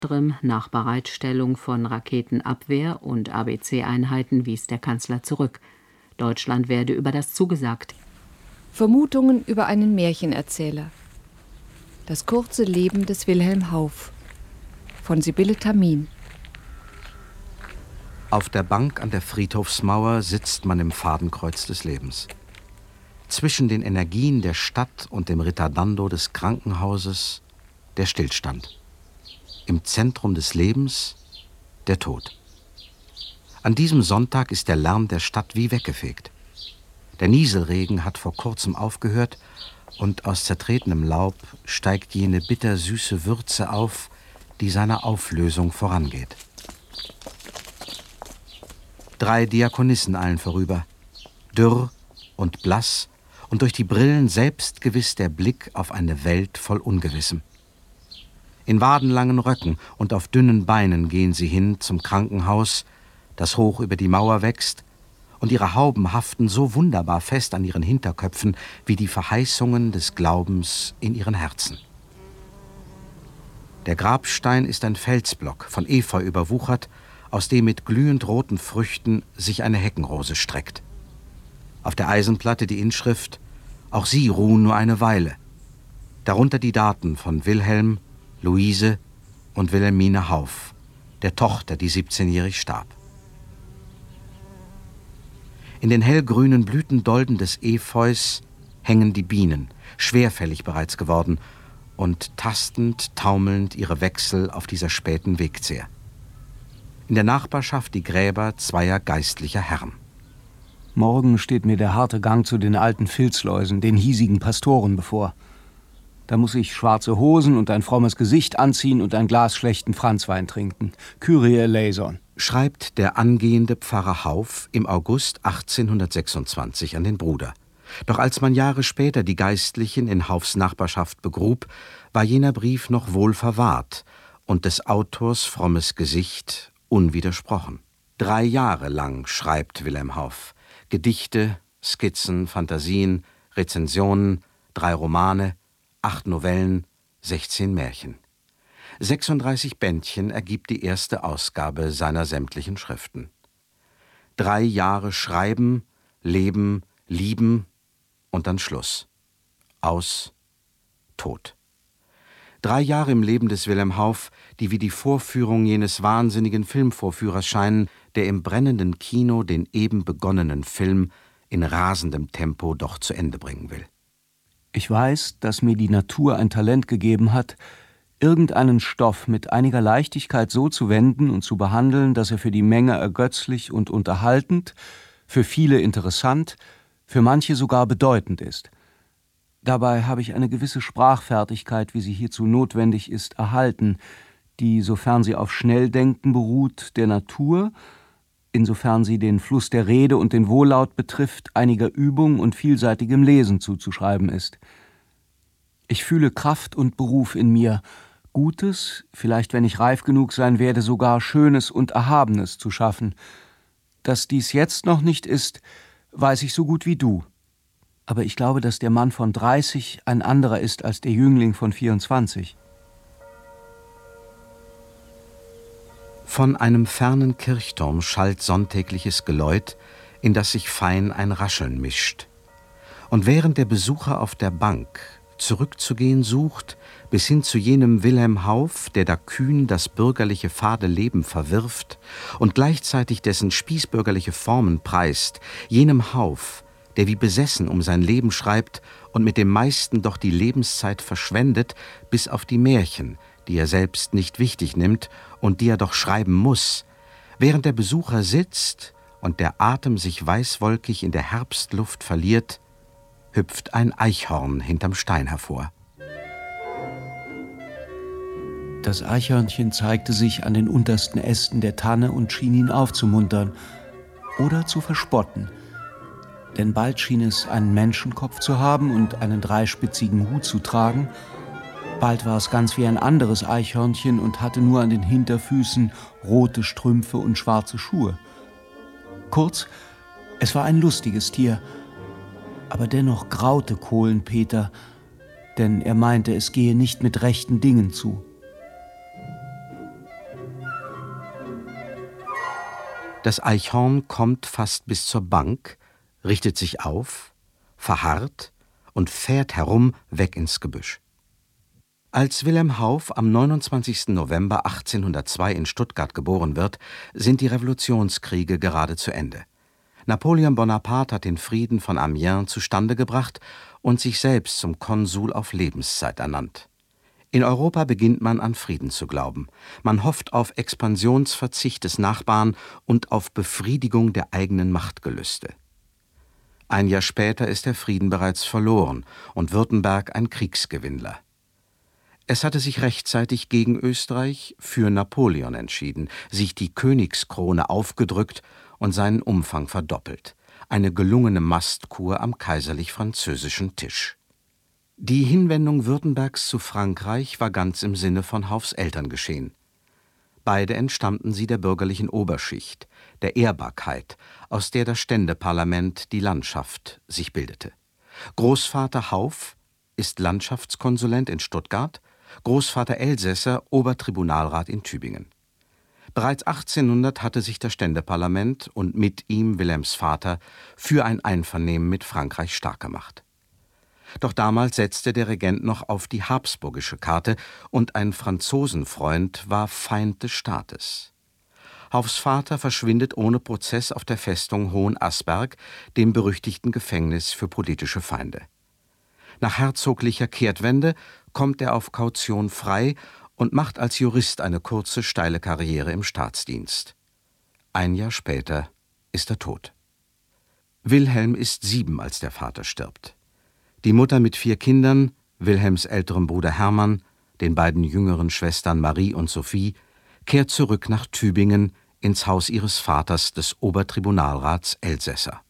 Nach Bereitstellung von Raketenabwehr- und ABC-Einheiten wies der Kanzler zurück. Deutschland werde über das zugesagt. Vermutungen über einen Märchenerzähler. Das kurze Leben des Wilhelm Hauff von Sibylle Tamin. Auf der Bank an der Friedhofsmauer sitzt man im Fadenkreuz des Lebens. Zwischen den Energien der Stadt und dem Ritardando des Krankenhauses der Stillstand. Im Zentrum des Lebens der Tod. An diesem Sonntag ist der Lärm der Stadt wie weggefegt. Der Nieselregen hat vor kurzem aufgehört und aus zertretenem Laub steigt jene bittersüße Würze auf, die seiner Auflösung vorangeht. 3 Diakonissen eilen vorüber, dürr und blass und durch die Brillen selbstgewiss der Blick auf eine Welt voll Ungewissem. In wadenlangen Röcken und auf dünnen Beinen gehen sie hin zum Krankenhaus, das hoch über die Mauer wächst, und ihre Hauben haften so wunderbar fest an ihren Hinterköpfen wie die Verheißungen des Glaubens in ihren Herzen. Der Grabstein ist ein Felsblock, von Efeu überwuchert, aus dem mit glühend roten Früchten sich eine Heckenrose streckt. Auf der Eisenplatte die Inschrift: Auch sie ruhen nur eine Weile. Darunter die Daten von Wilhelm, Luise und Wilhelmine Hauff, der Tochter, die 17-jährig starb. In den hellgrünen Blütendolden des Efeus hängen die Bienen, schwerfällig bereits geworden und tastend, taumelnd ihre Wechsel auf dieser späten Wegzehr. In der Nachbarschaft die Gräber zweier geistlicher Herren. Morgen steht mir der harte Gang zu den alten Filzläusen, den hiesigen Pastoren, bevor. Da muss ich schwarze Hosen und ein frommes Gesicht anziehen und ein Glas schlechten Franzwein trinken. Kyrie eleison, schreibt der angehende Pfarrer Hauff im August 1826 an den Bruder. Doch als man Jahre später die Geistlichen in Hauffs Nachbarschaft begrub, war jener Brief noch wohl verwahrt und des Autors frommes Gesicht unwidersprochen. 3 Jahre lang schreibt Wilhelm Hauff Gedichte, Skizzen, Fantasien, Rezensionen, 3 Romane, 8 Novellen, 16 Märchen. 36 Bändchen ergibt die erste Ausgabe seiner sämtlichen Schriften. 3 Jahre Schreiben, Leben, Lieben und dann Schluss. Aus, Tod. 3 Jahre im Leben des Wilhelm Hauff, die wie die Vorführung jenes wahnsinnigen Filmvorführers scheinen, der im brennenden Kino den eben begonnenen Film in rasendem Tempo doch zu Ende bringen will. Ich weiß, dass mir die Natur ein Talent gegeben hat, irgendeinen Stoff mit einiger Leichtigkeit so zu wenden und zu behandeln, dass er für die Menge ergötzlich und unterhaltend, für viele interessant, für manche sogar bedeutend ist. Dabei habe ich eine gewisse Sprachfertigkeit, wie sie hierzu notwendig ist, erhalten, die, sofern sie auf Schnelldenken beruht, der Natur, insofern sie den Fluss der Rede und den Wohllaut betrifft, einiger Übung und vielseitigem Lesen zuzuschreiben ist. Ich fühle Kraft und Beruf in mir, Gutes, vielleicht wenn ich reif genug sein werde, sogar Schönes und Erhabenes zu schaffen. Dass dies jetzt noch nicht ist, weiß ich so gut wie du. Aber ich glaube, dass der Mann von 30 ein anderer ist als der Jüngling von 24. Von einem fernen Kirchturm schallt sonntägliches Geläut, in das sich fein ein Rascheln mischt. Und während der Besucher auf der Bank zurückzugehen sucht, bis hin zu jenem Wilhelm Hauff, der da kühn das bürgerliche fade Leben verwirft und gleichzeitig dessen spießbürgerliche Formen preist, jenem Hauff, der wie besessen um sein Leben schreibt und mit dem meisten doch die Lebenszeit verschwendet, bis auf die Märchen, die er selbst nicht wichtig nimmt und die er doch schreiben muss, während der Besucher sitzt und der Atem sich weißwolkig in der Herbstluft verliert, hüpft ein Eichhorn hinterm Stein hervor. Das Eichhörnchen zeigte sich an den untersten Ästen der Tanne und schien ihn aufzumuntern oder zu verspotten. Denn bald schien es, einen Menschenkopf zu haben und einen dreispitzigen Hut zu tragen. Bald war es ganz wie ein anderes Eichhörnchen und hatte nur an den Hinterfüßen rote Strümpfe und schwarze Schuhe. Kurz, es war ein lustiges Tier, aber dennoch graute Kohlenpeter, denn er meinte, es gehe nicht mit rechten Dingen zu. Das Eichhorn kommt fast bis zur Bank, richtet sich auf, verharrt und fährt herum weg ins Gebüsch. Als Wilhelm Hauff am 29. November 1802 in Stuttgart geboren wird, sind die Revolutionskriege gerade zu Ende. Napoleon Bonaparte hat den Frieden von Amiens zustande gebracht und sich selbst zum Konsul auf Lebenszeit ernannt. In Europa beginnt man an Frieden zu glauben. Man hofft auf Expansionsverzicht des Nachbarn und auf Befriedigung der eigenen Machtgelüste. Ein Jahr später ist der Frieden bereits verloren und Württemberg ein Kriegsgewinnler. Es hatte sich rechtzeitig gegen Österreich für Napoleon entschieden, sich die Königskrone aufgedrückt und seinen Umfang verdoppelt. Eine gelungene Mastkur am kaiserlich-französischen Tisch. Die Hinwendung Württembergs zu Frankreich war ganz im Sinne von Hauffs Eltern geschehen. Beide entstammten sie der bürgerlichen Oberschicht, der Ehrbarkeit, aus der das Ständeparlament die Landschaft sich bildete. Großvater Hauff ist Landschaftskonsulent in Stuttgart, Großvater Elsässer Obertribunalrat in Tübingen. Bereits 1800 hatte sich das Ständeparlament und mit ihm Wilhelms Vater für ein Einvernehmen mit Frankreich stark gemacht. Doch damals setzte der Regent noch auf die habsburgische Karte und ein Franzosenfreund war Feind des Staates. Hauffs Vater verschwindet ohne Prozess auf der Festung Hohenasperg, dem berüchtigten Gefängnis für politische Feinde. Nach herzoglicher Kehrtwende kommt er auf Kaution frei und macht als Jurist eine kurze, steile Karriere im Staatsdienst. Ein Jahr später ist er tot. Wilhelm ist 7, als der Vater stirbt. Die Mutter mit 4 Kindern, Wilhelms älterem Bruder Hermann, den beiden jüngeren Schwestern Marie und Sophie, kehrt zurück nach Tübingen ins Haus ihres Vaters, des Obertribunalrats Elsässer.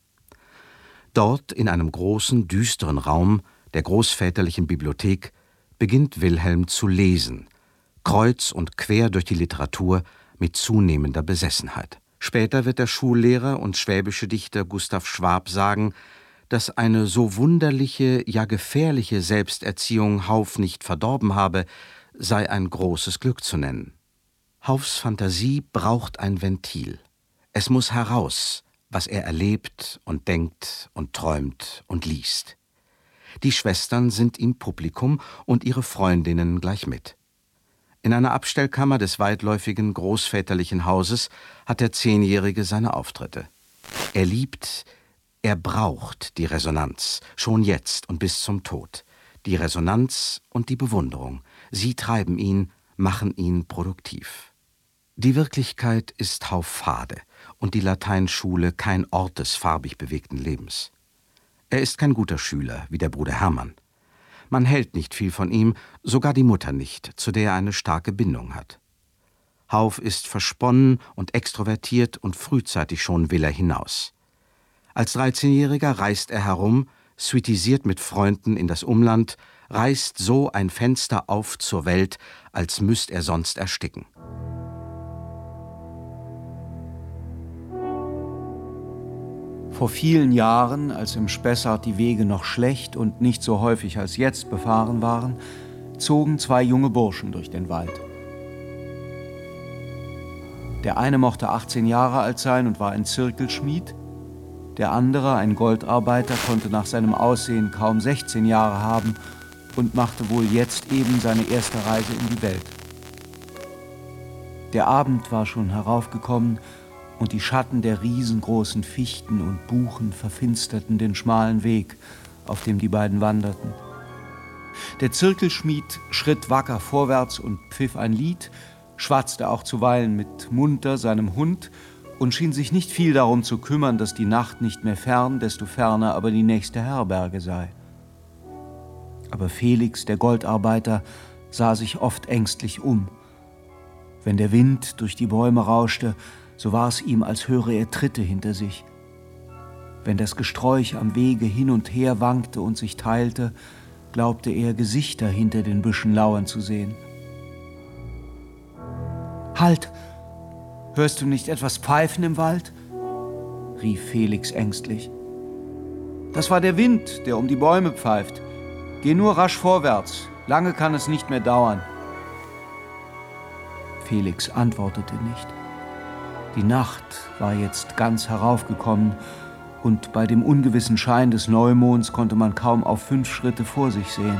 Dort, in einem großen, düsteren Raum der großväterlichen Bibliothek, beginnt Wilhelm zu lesen, kreuz und quer durch die Literatur mit zunehmender Besessenheit. Später wird der Schullehrer und schwäbische Dichter Gustav Schwab sagen, dass eine so wunderliche, ja gefährliche Selbsterziehung Hauff nicht verdorben habe, sei ein großes Glück zu nennen. Hauffs Fantasie braucht ein Ventil. Es muss heraus, was er erlebt und denkt und träumt und liest. Die Schwestern sind ihm Publikum und ihre Freundinnen gleich mit. In einer Abstellkammer des weitläufigen großväterlichen Hauses hat der 10-Jährige seine Auftritte. Er liebt, er braucht die Resonanz, schon jetzt und bis zum Tod. Die Resonanz und die Bewunderung, sie treiben ihn, machen ihn produktiv. Die Wirklichkeit ist Hauff fade und die Lateinschule kein Ort des farbig bewegten Lebens. Er ist kein guter Schüler, wie der Bruder Hermann. Man hält nicht viel von ihm, sogar die Mutter nicht, zu der er eine starke Bindung hat. Hauff ist versponnen und extrovertiert und frühzeitig schon will er hinaus. Als 13-Jähriger reist er herum, suitisiert mit Freunden in das Umland, reißt so ein Fenster auf zur Welt, als müsst er sonst ersticken. Vor vielen Jahren, als im Spessart die Wege noch schlecht und nicht so häufig als jetzt befahren waren, zogen 2 junge Burschen durch den Wald. Der eine mochte 18 Jahre alt sein und war ein Zirkelschmied. Der andere, ein Goldarbeiter, konnte nach seinem Aussehen kaum 16 Jahre haben und machte wohl jetzt eben seine erste Reise in die Welt. Der Abend war schon heraufgekommen und die Schatten der riesengroßen Fichten und Buchen verfinsterten den schmalen Weg, auf dem die beiden wanderten. Der Zirkelschmied schritt wacker vorwärts und pfiff ein Lied, schwatzte auch zuweilen mit Munter seinem Hund und schien sich nicht viel darum zu kümmern, dass die Nacht nicht mehr fern, desto ferner aber die nächste Herberge sei. Aber Felix, der Goldarbeiter, sah sich oft ängstlich um. Wenn der Wind durch die Bäume rauschte, so war es ihm, als höre er Tritte hinter sich. Wenn das Gesträuch am Wege hin und her wankte und sich teilte, glaubte er, Gesichter hinter den Büschen lauern zu sehen. »Halt! Hörst du nicht etwas pfeifen im Wald?« rief Felix ängstlich. »Das war der Wind, der um die Bäume pfeift. Geh nur rasch vorwärts, lange kann es nicht mehr dauern.« Felix antwortete nicht. Die Nacht war jetzt ganz heraufgekommen, und bei dem ungewissen Schein des Neumonds konnte man kaum auf 5 Schritte vor sich sehen.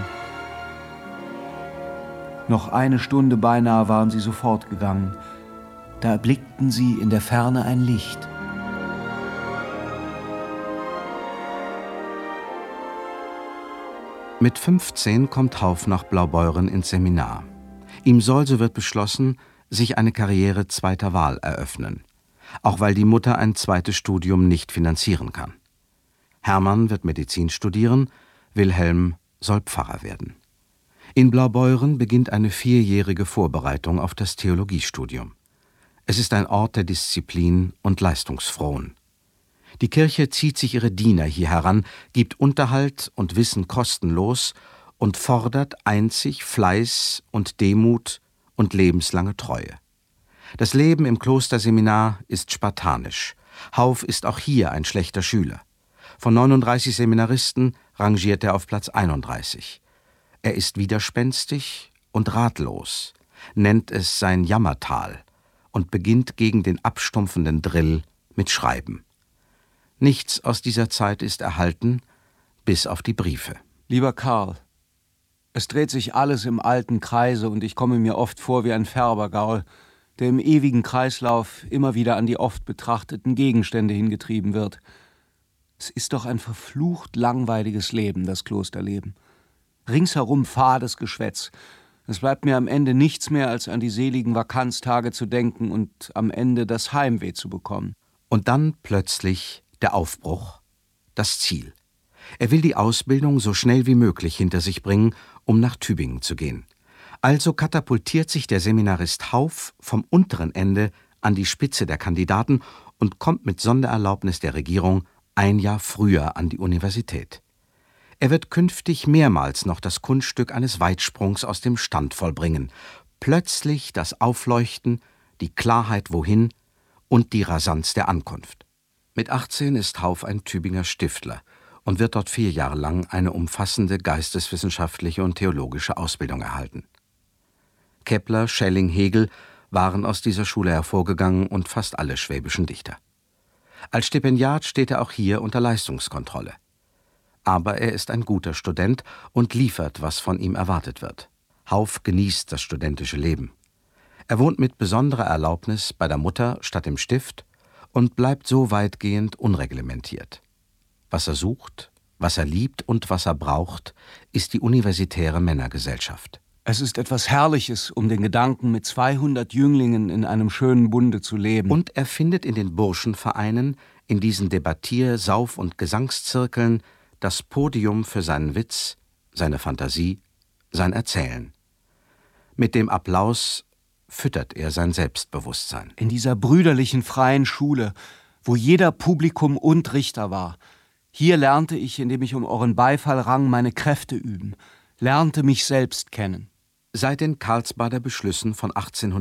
Noch eine Stunde beinahe waren sie so fortgegangen. Da erblickten sie in der Ferne ein Licht. Mit 15 kommt Hauff nach Blaubeuren ins Seminar. Ihm soll, so wird beschlossen, sich eine Karriere zweiter Wahl eröffnen, auch weil die Mutter ein zweites Studium nicht finanzieren kann. Hermann wird Medizin studieren, Wilhelm soll Pfarrer werden. In Blaubeuren beginnt eine 4-jährige Vorbereitung auf das Theologiestudium. Es ist ein Ort der Disziplin und Leistungsfrohen. Die Kirche zieht sich ihre Diener hier heran, gibt Unterhalt und Wissen kostenlos und fordert einzig Fleiß und Demut und lebenslange Treue. Das Leben im Klosterseminar ist spartanisch. Hauff ist auch hier ein schlechter Schüler. Von 39 Seminaristen rangiert er auf Platz 31. Er ist widerspenstig und ratlos, nennt es sein Jammertal und beginnt gegen den abstumpfenden Drill mit Schreiben. Nichts aus dieser Zeit ist erhalten, bis auf die Briefe. Lieber Karl, es dreht sich alles im alten Kreise und ich komme mir oft vor wie ein Färbergaul, der im ewigen Kreislauf immer wieder an die oft betrachteten Gegenstände hingetrieben wird. Es ist doch ein verflucht langweiliges Leben, das Klosterleben. Ringsherum fades Geschwätz. Es bleibt mir am Ende nichts mehr, als an die seligen Vakanztage zu denken und am Ende das Heimweh zu bekommen. Und dann plötzlich der Aufbruch, das Ziel. Er will die Ausbildung so schnell wie möglich hinter sich bringen, um nach Tübingen zu gehen. Also katapultiert sich der Seminarist Hauff vom unteren Ende an die Spitze der Kandidaten und kommt mit Sondererlaubnis der Regierung ein Jahr früher an die Universität. Er wird künftig mehrmals noch das Kunststück eines Weitsprungs aus dem Stand vollbringen. Plötzlich das Aufleuchten, die Klarheit wohin und die Rasanz der Ankunft. Mit 18 ist Hauff ein Tübinger Stiftler und wird dort 4 Jahre lang eine umfassende geisteswissenschaftliche und theologische Ausbildung erhalten. Kepler, Schelling, Hegel waren aus dieser Schule hervorgegangen und fast alle schwäbischen Dichter. Als Stipendiat steht er auch hier unter Leistungskontrolle. Aber er ist ein guter Student und liefert, was von ihm erwartet wird. Hauff genießt das studentische Leben. Er wohnt mit besonderer Erlaubnis bei der Mutter statt im Stift und bleibt so weitgehend unreglementiert. Was er sucht, was er liebt und was er braucht, ist die universitäre Männergesellschaft. Es ist etwas Herrliches, um den Gedanken, mit 200 Jünglingen in einem schönen Bunde zu leben. Und er findet in den Burschenvereinen, in diesen Debattier-, Sauf- und Gesangszirkeln das Podium für seinen Witz, seine Fantasie, sein Erzählen. Mit dem Applaus füttert er sein Selbstbewusstsein. In dieser brüderlichen freien Schule, wo jeder Publikum und Richter war, hier lernte ich, indem ich um euren Beifall rang, meine Kräfte üben, lernte mich selbst kennen. Seit den Karlsbader Beschlüssen von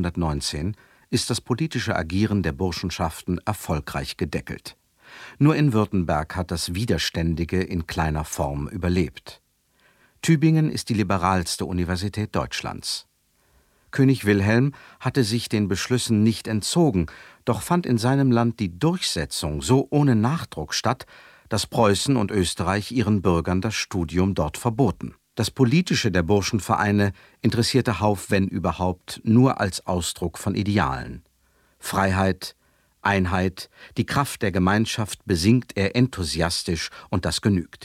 1819 ist das politische Agieren der Burschenschaften erfolgreich gedeckelt. Nur in Württemberg hat das Widerständige in kleiner Form überlebt. Tübingen ist die liberalste Universität Deutschlands. König Wilhelm hatte sich den Beschlüssen nicht entzogen, doch fand in seinem Land die Durchsetzung so ohne Nachdruck statt, dass Preußen und Österreich ihren Bürgern das Studium dort verboten. Das Politische der Burschenvereine interessierte Hauff, wenn überhaupt, nur als Ausdruck von Idealen. Freiheit, Einheit, die Kraft der Gemeinschaft besingt er enthusiastisch und das genügt.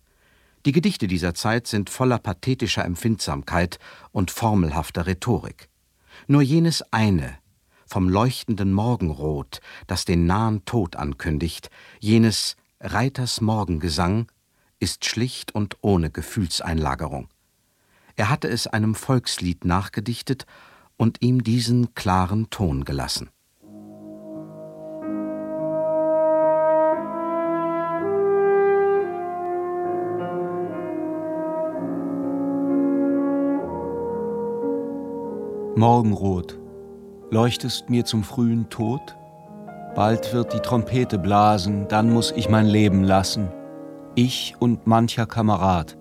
Die Gedichte dieser Zeit sind voller pathetischer Empfindsamkeit und formelhafter Rhetorik. Nur jenes eine, vom leuchtenden Morgenrot, das den nahen Tod ankündigt, jenes Reiters Morgengesang, ist schlicht und ohne Gefühlseinlagerung. Er hatte es einem Volkslied nachgedichtet und ihm diesen klaren Ton gelassen. Morgenrot, leuchtest mir zum frühen Tod? Bald wird die Trompete blasen, dann muss ich mein Leben lassen, ich und mancher Kamerad.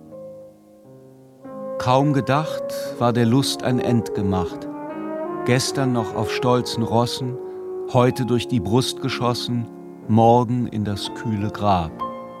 Kaum gedacht, war der Lust ein End gemacht. Gestern noch auf stolzen Rossen, Heute durch die Brust geschossen, morgen in das kühle Grab.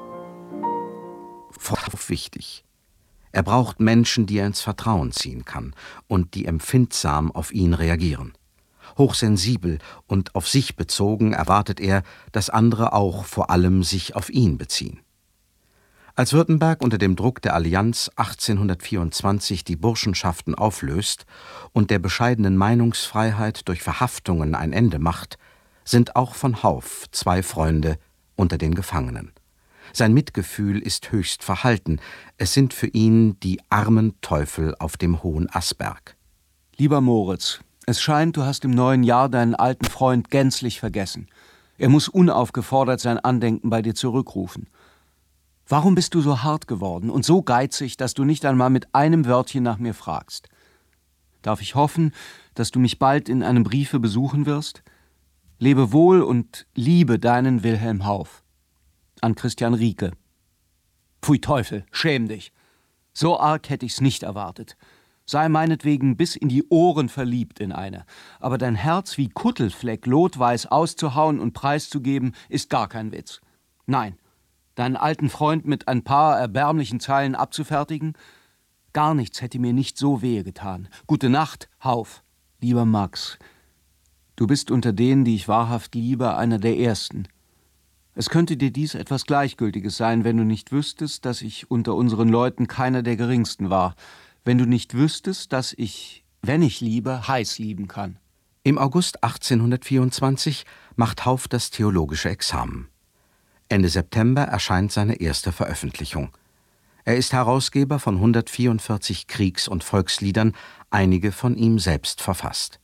Wichtig. Er braucht Menschen, die er ins Vertrauen ziehen kann und die empfindsam auf ihn reagieren. Hochsensibel und auf sich bezogen erwartet er, dass andere auch vor allem sich auf ihn beziehen. Als Württemberg unter dem Druck der Allianz 1824 die Burschenschaften auflöst und der bescheidenen Meinungsfreiheit durch Verhaftungen ein Ende macht, sind auch von Hauff 2 Freunde unter den Gefangenen. Sein Mitgefühl ist höchst verhalten, es sind für ihn die armen Teufel auf dem hohen Asberg. Lieber Moritz, es scheint, du hast im neuen Jahr deinen alten Freund gänzlich vergessen. Er muss unaufgefordert sein Andenken bei dir zurückrufen. Warum bist du so hart geworden und so geizig, dass du nicht einmal mit einem Wörtchen nach mir fragst? Darf ich hoffen, dass du mich bald in einem Briefe besuchen wirst? Lebe wohl und liebe deinen Wilhelm Hauff. An Christian Rieke. Pfui Teufel, schäm dich. So arg hätte ich's nicht erwartet. Sei meinetwegen bis in die Ohren verliebt in eine. Aber dein Herz wie Kuttelfleck lotweiß auszuhauen und preiszugeben, ist gar kein Witz. Nein, deinen alten Freund mit ein paar erbärmlichen Zeilen abzufertigen? Gar nichts hätte mir nicht so wehe getan. Gute Nacht, Hauff. Lieber Max, du bist unter denen, die ich wahrhaft liebe, einer der Ersten. Es könnte dir dies etwas Gleichgültiges sein, wenn du nicht wüsstest, dass ich unter unseren Leuten keiner der Geringsten war. Wenn du nicht wüsstest, dass ich, wenn ich liebe, heiß lieben kann. Im August 1824 macht Hauff das theologische Examen. Ende September erscheint seine erste Veröffentlichung. Er ist Herausgeber von 144 Kriegs- und Volksliedern, einige von ihm selbst verfasst.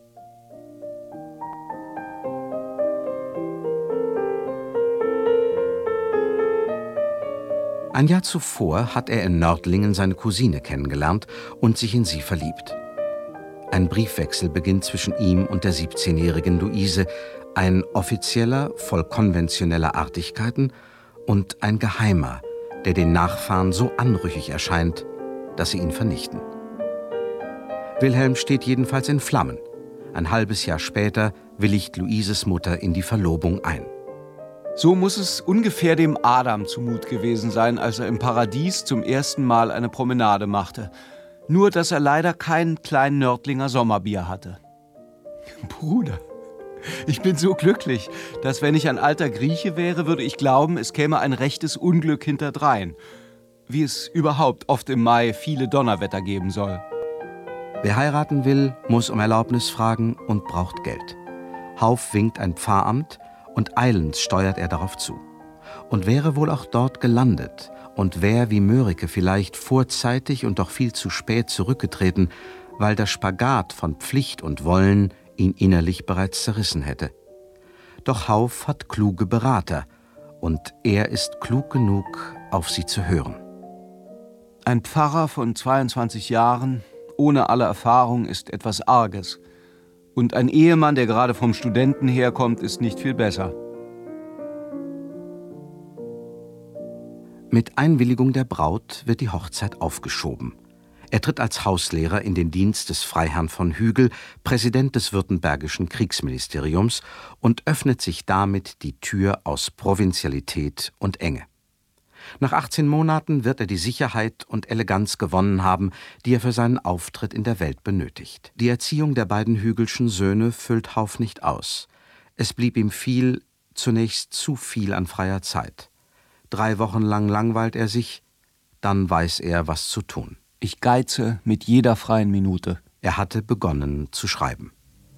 Ein Jahr zuvor hat er in Nördlingen seine Cousine kennengelernt und sich in sie verliebt. Ein Briefwechsel beginnt zwischen ihm und der 17-jährigen Luise, ein offizieller, voll konventioneller Artigkeiten und ein geheimer, der den Nachfahren so anrüchig erscheint, dass sie ihn vernichten. Wilhelm steht jedenfalls in Flammen. Ein halbes Jahr später willigt Luises Mutter in die Verlobung ein. So muss es ungefähr dem Adam zumut gewesen sein, als er im Paradies zum ersten Mal eine Promenade machte. Nur, dass er leider kein kleinen Nördlinger Sommerbier hatte. Bruder, ich bin so glücklich, dass wenn ich ein alter Grieche wäre, würde ich glauben, es käme ein rechtes Unglück hinterdrein. Wie es überhaupt oft im Mai viele Donnerwetter geben soll. Wer heiraten will, muss um Erlaubnis fragen und braucht Geld. Hauff winkt ein Pfarramt und eilends steuert er darauf zu. Und wäre wohl auch dort gelandet und wäre wie Mörike vielleicht vorzeitig und doch viel zu spät zurückgetreten, weil der Spagat von Pflicht und Wollen ihn innerlich bereits zerrissen hätte. Doch Hauff hat kluge Berater und er ist klug genug, auf sie zu hören. Ein Pfarrer von 22 Jahren, ohne alle Erfahrung, ist etwas Arges. Und ein Ehemann, der gerade vom Studenten herkommt, ist nicht viel besser. Mit Einwilligung der Braut wird die Hochzeit aufgeschoben. Er tritt als Hauslehrer in den Dienst des Freiherrn von Hügel, Präsident des Württembergischen Kriegsministeriums, und öffnet sich damit die Tür aus Provinzialität und Enge. Nach 18 Monaten wird er die Sicherheit und Eleganz gewonnen haben, die er für seinen Auftritt in der Welt benötigt. Die Erziehung der beiden Hügelschen Söhne füllt Hauff nicht aus. Es blieb ihm viel, zunächst zu viel an freier Zeit. 3 Wochen lang langweilt er sich, dann weiß er, was zu tun. Ich geize mit jeder freien Minute. Er hatte begonnen zu schreiben.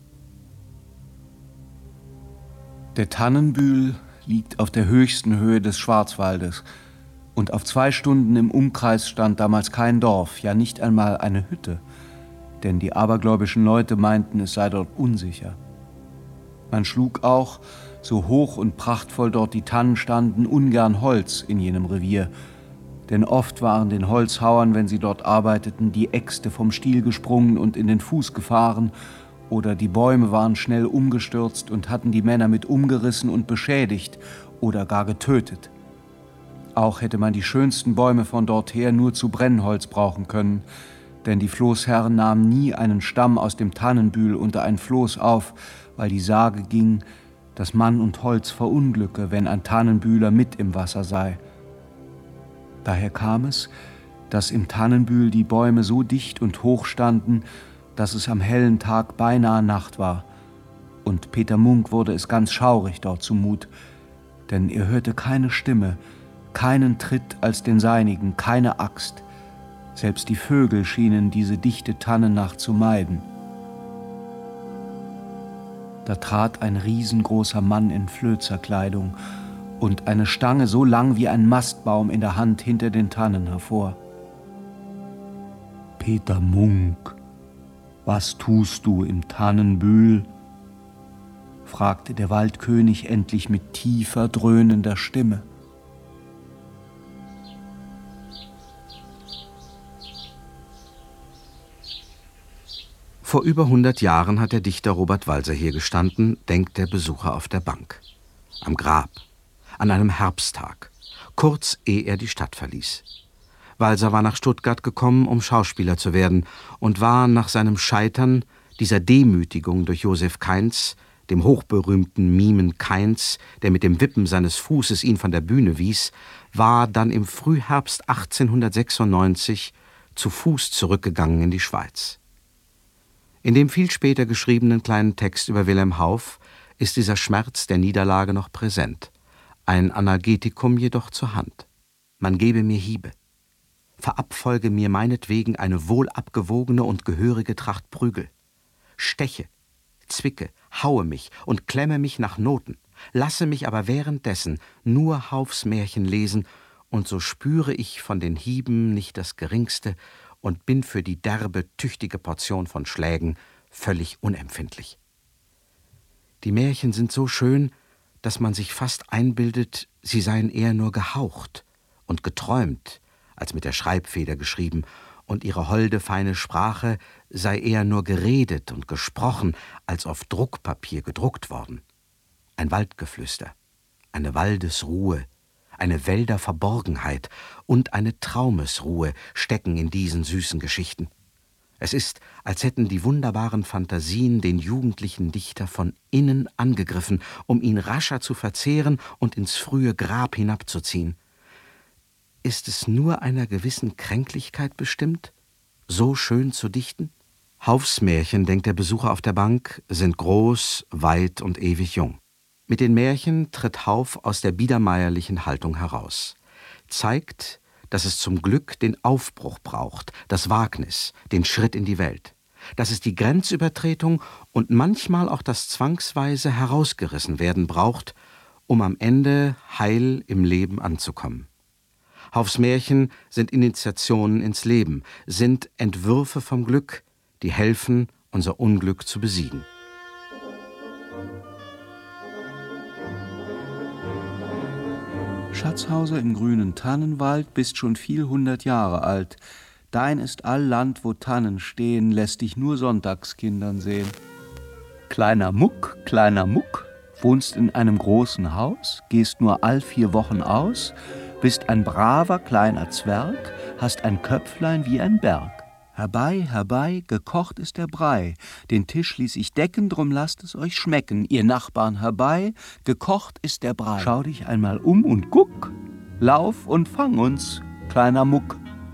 Der Tannenbühl liegt auf der höchsten Höhe des Schwarzwaldes. Und auf 2 Stunden im Umkreis stand damals kein Dorf, ja nicht einmal eine Hütte. Denn die abergläubischen Leute meinten, es sei dort unsicher. Man schlug auch, so hoch und prachtvoll dort die Tannen standen, ungern Holz in jenem Revier. Denn oft waren den Holzhauern, wenn sie dort arbeiteten, die Äxte vom Stiel gesprungen und in den Fuß gefahren, oder die Bäume waren schnell umgestürzt und hatten die Männer mit umgerissen und beschädigt oder gar getötet. Auch hätte man die schönsten Bäume von dorther nur zu Brennholz brauchen können, denn die Floßherren nahmen nie einen Stamm aus dem Tannenbühl unter ein Floß auf, weil die Sage ging, dass Mann und Holz verunglücke, wenn ein Tannenbühler mit im Wasser sei. Daher kam es, dass im Tannenbühl die Bäume so dicht und hoch standen, dass es am hellen Tag beinahe Nacht war. Und Peter Munk wurde es ganz schaurig dort zumut, denn er hörte keine Stimme, keinen Tritt als den seinigen, keine Axt. Selbst die Vögel schienen diese dichte Tannennacht zu meiden. Da trat ein riesengroßer Mann in Flözerkleidung und eine Stange so lang wie ein Mastbaum in der Hand hinter den Tannen hervor. »Peter Munk, was tust du im Tannenbühl?« fragte der Waldkönig endlich mit tiefer, dröhnender Stimme. Vor über 100 Jahren hat der Dichter Robert Walser hier gestanden, denkt der Besucher auf der Bank. Am Grab, an einem Herbsttag, kurz ehe er die Stadt verließ. Walser war nach Stuttgart gekommen, um Schauspieler zu werden, und war nach seinem Scheitern, dieser Demütigung durch Joseph Kainz, dem hochberühmten Mimen Kainz, der mit dem Wippen seines Fußes ihn von der Bühne wies, war dann im Frühherbst 1896 zu Fuß zurückgegangen in die Schweiz. In dem viel später geschriebenen kleinen Text über Wilhelm Hauff ist dieser Schmerz der Niederlage noch präsent, ein Analgetikum jedoch zur Hand. Man gebe mir Hiebe, verabfolge mir meinetwegen eine wohl abgewogene und gehörige Tracht Prügel, steche, zwicke, haue mich und klemme mich nach Noten, lasse mich aber währenddessen nur Hauffs Märchen lesen, und so spüre ich von den Hieben nicht das Geringste und bin für die derbe, tüchtige Portion von Schlägen völlig unempfindlich. Die Märchen sind so schön, dass man sich fast einbildet, sie seien eher nur gehaucht und geträumt, als mit der Schreibfeder geschrieben, und ihre holde, feine Sprache sei eher nur geredet und gesprochen, als auf Druckpapier gedruckt worden. Ein Waldgeflüster, eine Waldesruhe, eine Wälderverborgenheit und eine Traumesruhe stecken in diesen süßen Geschichten. Es ist, als hätten die wunderbaren Phantasien den jugendlichen Dichter von innen angegriffen, um ihn rascher zu verzehren und ins frühe Grab hinabzuziehen. Ist es nur einer gewissen Kränklichkeit bestimmt, so schön zu dichten? Hauffs Märchen, denkt der Besucher auf der Bank, sind groß, weit und ewig jung. Mit den Märchen tritt Hauff aus der biedermeierlichen Haltung heraus, zeigt, dass es zum Glück den Aufbruch braucht, das Wagnis, den Schritt in die Welt, dass es die Grenzübertretung und manchmal auch das zwangsweise herausgerissen werden braucht, um am Ende heil im Leben anzukommen. Hauffs Märchen sind Initiationen ins Leben, sind Entwürfe vom Glück, die helfen, unser Unglück zu besiegen. Schatzhauser im grünen Tannenwald, bist schon viel 100 Jahre alt. Dein ist all Land, wo Tannen stehen, lässt dich nur Sonntagskindern sehen. Kleiner Muck, wohnst in einem großen Haus, gehst nur all 4 Wochen aus, bist ein braver kleiner Zwerg, hast ein Köpflein wie ein Berg. Herbei, herbei, gekocht ist der Brei, den Tisch ließ ich decken, drum lasst es euch schmecken, ihr Nachbarn herbei, gekocht ist der Brei. Schau dich einmal um und guck, lauf und fang uns, kleiner Muck.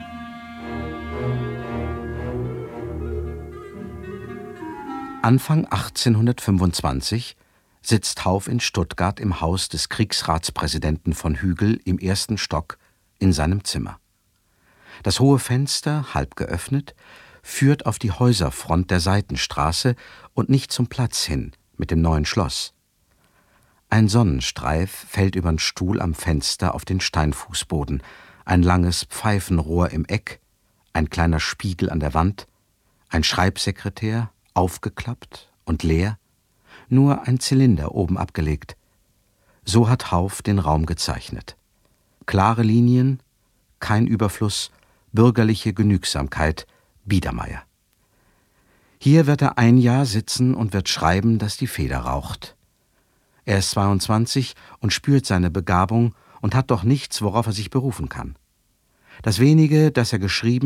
Anfang 1825 sitzt Hauff in Stuttgart im Haus des Kriegsratspräsidenten von Hügel im 1. Stock in seinem Zimmer. Das hohe Fenster, halb geöffnet, führt auf die Häuserfront der Seitenstraße und nicht zum Platz hin mit dem neuen Schloss. Ein Sonnenstreif fällt übern Stuhl am Fenster auf den Steinfußboden, ein langes Pfeifenrohr im Eck, ein kleiner Spiegel an der Wand, ein Schreibsekretär, aufgeklappt und leer, nur ein Zylinder oben abgelegt. So hat Hauff den Raum gezeichnet. Klare Linien, kein Überfluss, bürgerliche Genügsamkeit, Biedermeier. Hier wird er ein Jahr sitzen und wird schreiben, dass die Feder raucht. Er ist 22 und spürt seine Begabung und hat doch nichts, worauf er sich berufen kann. Das wenige, das er geschrieben,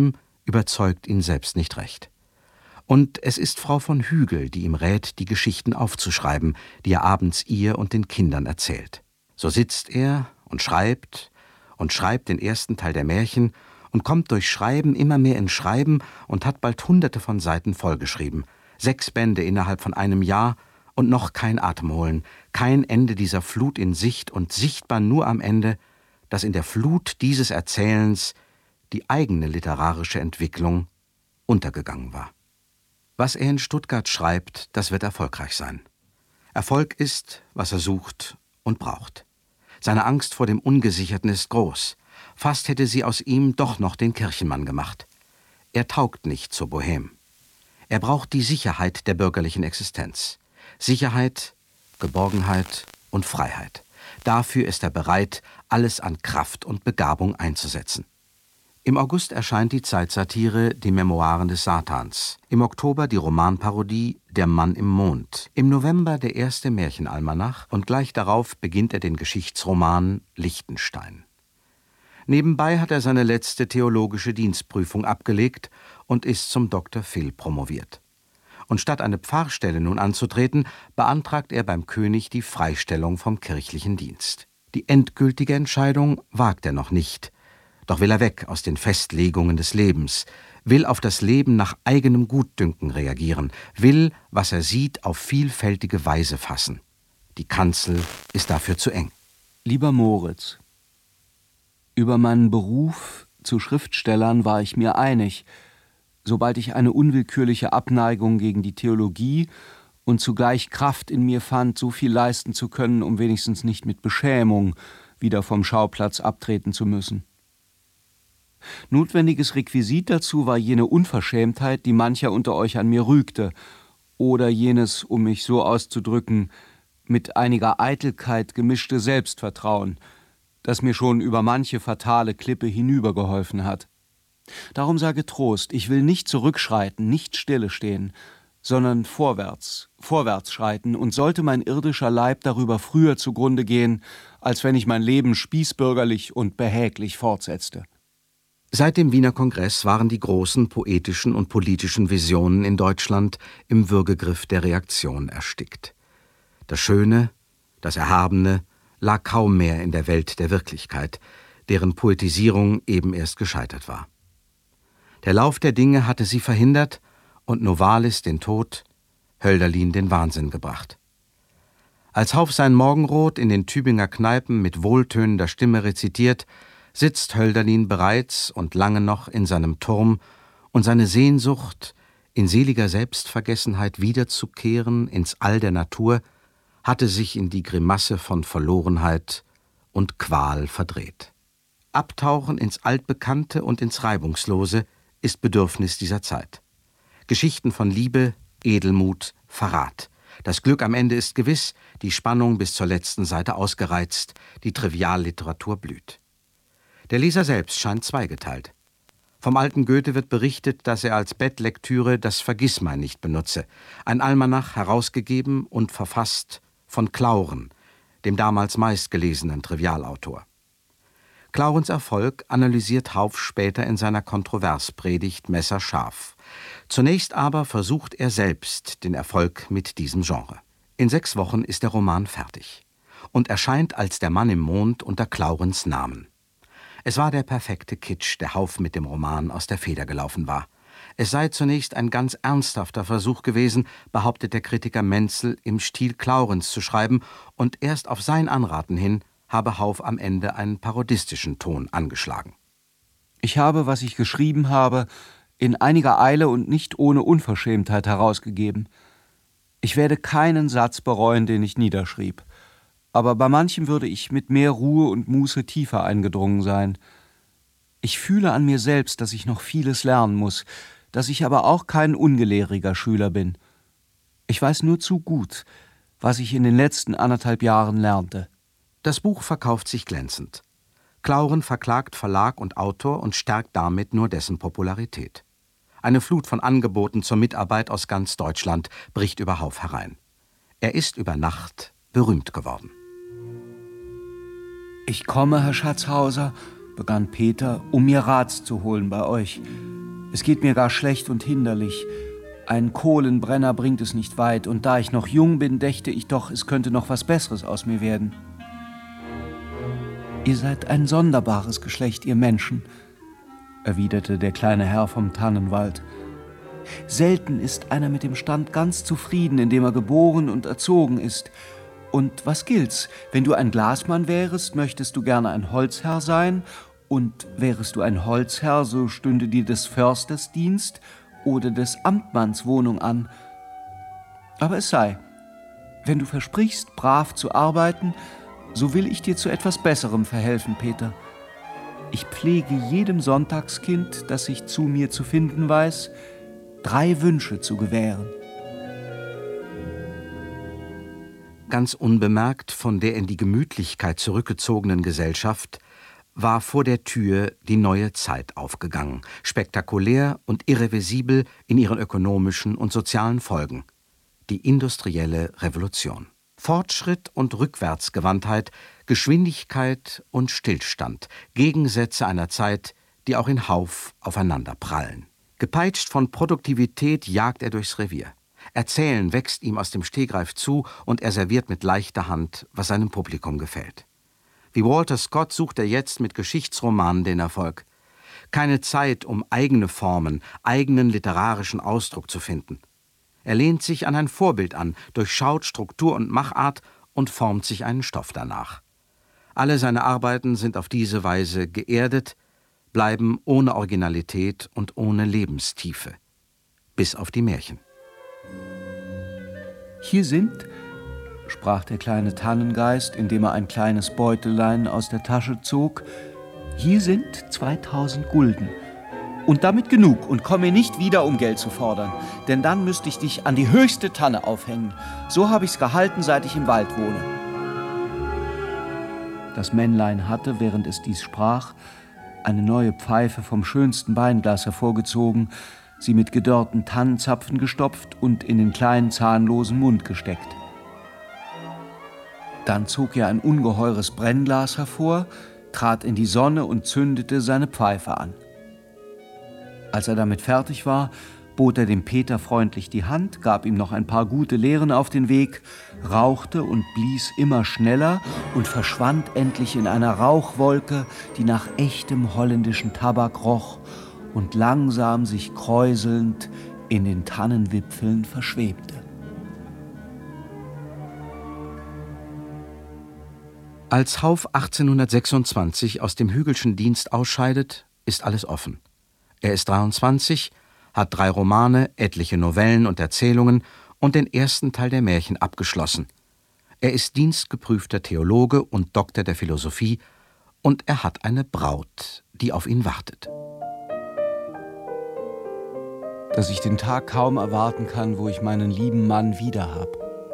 überzeugt ihn selbst nicht recht. Und es ist Frau von Hügel, die ihm rät, die Geschichten aufzuschreiben, die er abends ihr und den Kindern erzählt. So sitzt er und schreibt den ersten Teil der Märchen und kommt durch Schreiben immer mehr in Schreiben und hat bald Hunderte von Seiten vollgeschrieben. 6 Bände innerhalb von einem Jahr und noch kein Atemholen, kein Ende dieser Flut in Sicht und sichtbar nur am Ende, dass in der Flut dieses Erzählens die eigene literarische Entwicklung untergegangen war. Was er in Stuttgart schreibt, das wird erfolgreich sein. Erfolg ist, was er sucht und braucht. Seine Angst vor dem Ungesicherten ist groß. Fast hätte sie aus ihm doch noch den Kirchenmann gemacht. Er taugt nicht zur Bohème. Er braucht die Sicherheit der bürgerlichen Existenz. Sicherheit, Geborgenheit und Freiheit. Dafür ist er bereit, alles an Kraft und Begabung einzusetzen. Im August erscheint die Zeitsatire Die Memoiren des Satans, im Oktober die Romanparodie Der Mann im Mond, im November der erste Märchenalmanach und gleich darauf beginnt er den Geschichtsroman Lichtenstein. Nebenbei hat er seine letzte theologische Dienstprüfung abgelegt und ist zum Dr. Phil promoviert. Und statt eine Pfarrstelle nun anzutreten, beantragt er beim König die Freistellung vom kirchlichen Dienst. Die endgültige Entscheidung wagt er noch nicht. Doch will er weg aus den Festlegungen des Lebens, will auf das Leben nach eigenem Gutdünken reagieren, will, was er sieht, auf vielfältige Weise fassen. Die Kanzel ist dafür zu eng. Lieber Moritz, über meinen Beruf zu Schriftstellern war ich mir einig, sobald ich eine unwillkürliche Abneigung gegen die Theologie und zugleich Kraft in mir fand, so viel leisten zu können, um wenigstens nicht mit Beschämung wieder vom Schauplatz abtreten zu müssen. Notwendiges Requisit dazu war jene Unverschämtheit, die mancher unter euch an mir rügte, oder jenes, um mich so auszudrücken, mit einiger Eitelkeit gemischte Selbstvertrauen, das mir schon über manche fatale Klippe hinübergeholfen hat. Darum sage Trost, ich will nicht zurückschreiten, nicht stille stehen, sondern vorwärts schreiten, und sollte mein irdischer Leib darüber früher zugrunde gehen, als wenn ich mein Leben spießbürgerlich und behäglich fortsetzte. Seit dem Wiener Kongress waren die großen poetischen und politischen Visionen in Deutschland im Würgegriff der Reaktion erstickt. Das Schöne, das Erhabene lag kaum mehr in der Welt der Wirklichkeit, deren Poetisierung eben erst gescheitert war. Der Lauf der Dinge hatte sie verhindert und Novalis den Tod, Hölderlin den Wahnsinn gebracht. Als Hauff sein Morgenrot in den Tübinger Kneipen mit wohltönender Stimme rezitiert, sitzt Hölderlin bereits und lange noch in seinem Turm, und seine Sehnsucht, in seliger Selbstvergessenheit wiederzukehren ins All der Natur, hatte sich in die Grimasse von Verlorenheit und Qual verdreht. Abtauchen ins Altbekannte und ins Reibungslose ist Bedürfnis dieser Zeit. Geschichten von Liebe, Edelmut, Verrat. Das Glück am Ende ist gewiss, die Spannung bis zur letzten Seite ausgereizt, die Trivialliteratur blüht. Der Leser selbst scheint zweigeteilt. Vom alten Goethe wird berichtet, dass er als Bettlektüre das Vergissmeinnicht nicht benutze, ein Almanach herausgegeben und verfasst von Clauren, dem damals meistgelesenen Trivialautor. Claurens Erfolg analysiert Hauff später in seiner Kontroverspredigt messerscharf. Zunächst aber versucht er selbst den Erfolg mit diesem Genre. In 6 Wochen ist der Roman fertig und erscheint als Der Mann im Mond unter Claurens Namen. Es war der perfekte Kitsch, der Hauff mit dem Roman aus der Feder gelaufen war. Es sei zunächst ein ganz ernsthafter Versuch gewesen, behauptet der Kritiker Menzel, im Stil Claurens zu schreiben, und erst auf sein Anraten hin habe Hauff am Ende einen parodistischen Ton angeschlagen. Ich habe, was ich geschrieben habe, in einiger Eile und nicht ohne Unverschämtheit herausgegeben. Ich werde keinen Satz bereuen, den ich niederschrieb. Aber bei manchem würde ich mit mehr Ruhe und Muße tiefer eingedrungen sein. Ich fühle an mir selbst, dass ich noch vieles lernen muss, dass ich aber auch kein ungelehriger Schüler bin. Ich weiß nur zu gut, was ich in den letzten 1,5 Jahren lernte. Das Buch verkauft sich glänzend. Clauren verklagt Verlag und Autor und stärkt damit nur dessen Popularität. Eine Flut von Angeboten zur Mitarbeit aus ganz Deutschland bricht über Hauff herein. Er ist über Nacht berühmt geworden. »Ich komme, Herr Schatzhauser«, begann Peter, »um mir Rat zu holen bei euch. Es geht mir gar schlecht und hinderlich. Ein Kohlenbrenner bringt es nicht weit, und da ich noch jung bin, dächte ich doch, es könnte noch was Besseres aus mir werden. Ihr seid ein sonderbares Geschlecht, ihr Menschen, erwiderte der kleine Herr vom Tannenwald. Selten ist einer mit dem Stand ganz zufrieden, in dem er geboren und erzogen ist. Und was gilt's? Wenn du ein Glasmann wärest, möchtest du gerne ein Holzherr sein, und wärest du ein Holzherr, so stünde dir des Försters Dienst oder des Amtmanns Wohnung an. Aber es sei, wenn du versprichst, brav zu arbeiten, so will ich dir zu etwas Besserem verhelfen, Peter. Ich pflege jedem Sonntagskind, das sich zu mir zu finden weiß, 3 Wünsche zu gewähren. Ganz unbemerkt von der in die Gemütlichkeit zurückgezogenen Gesellschaft war vor der Tür die neue Zeit aufgegangen, spektakulär und irreversibel in ihren ökonomischen und sozialen Folgen. Die industrielle Revolution. Fortschritt und Rückwärtsgewandtheit, Geschwindigkeit und Stillstand, Gegensätze einer Zeit, die auch in Hauff aufeinander prallen. Gepeitscht von Produktivität jagt er durchs Revier. Erzählen wächst ihm aus dem Stegreif zu und er serviert mit leichter Hand, was seinem Publikum gefällt. Wie Walter Scott sucht er jetzt mit Geschichtsromanen den Erfolg. Keine Zeit, um eigene Formen, eigenen literarischen Ausdruck zu finden. Er lehnt sich an ein Vorbild an, durchschaut Struktur und Machart und formt sich einen Stoff danach. Alle seine Arbeiten sind auf diese Weise geerdet, bleiben ohne Originalität und ohne Lebenstiefe. Bis auf die Märchen. Hier sind, sprach der kleine Tannengeist, indem er ein kleines Beutelein aus der Tasche zog, hier sind 2000 Gulden. Und damit genug, und komm mir nicht wieder, um Geld zu fordern, denn dann müsste ich dich an die höchste Tanne aufhängen. So habe ich's gehalten, seit ich im Wald wohne. Das Männlein hatte, während es dies sprach, eine neue Pfeife vom schönsten Weinglas hervorgezogen, sie mit gedörrten Tannenzapfen gestopft und in den kleinen zahnlosen Mund gesteckt. Dann zog er ein ungeheures Brennglas hervor, trat in die Sonne und zündete seine Pfeife an. Als er damit fertig war, bot er dem Peter freundlich die Hand, gab ihm noch ein paar gute Lehren auf den Weg, rauchte und blies immer schneller und verschwand endlich in einer Rauchwolke, die nach echtem holländischen Tabak roch und langsam sich kräuselnd in den Tannenwipfeln verschwebte. Als Hauff 1826 aus dem Hügelschen Dienst ausscheidet, ist alles offen. Er ist 23, hat 3 Romane, etliche Novellen und Erzählungen und den ersten Teil der Märchen abgeschlossen. Er ist dienstgeprüfter Theologe und Doktor der Philosophie und er hat eine Braut, die auf ihn wartet. Dass ich den Tag kaum erwarten kann, wo ich meinen lieben Mann wieder hab.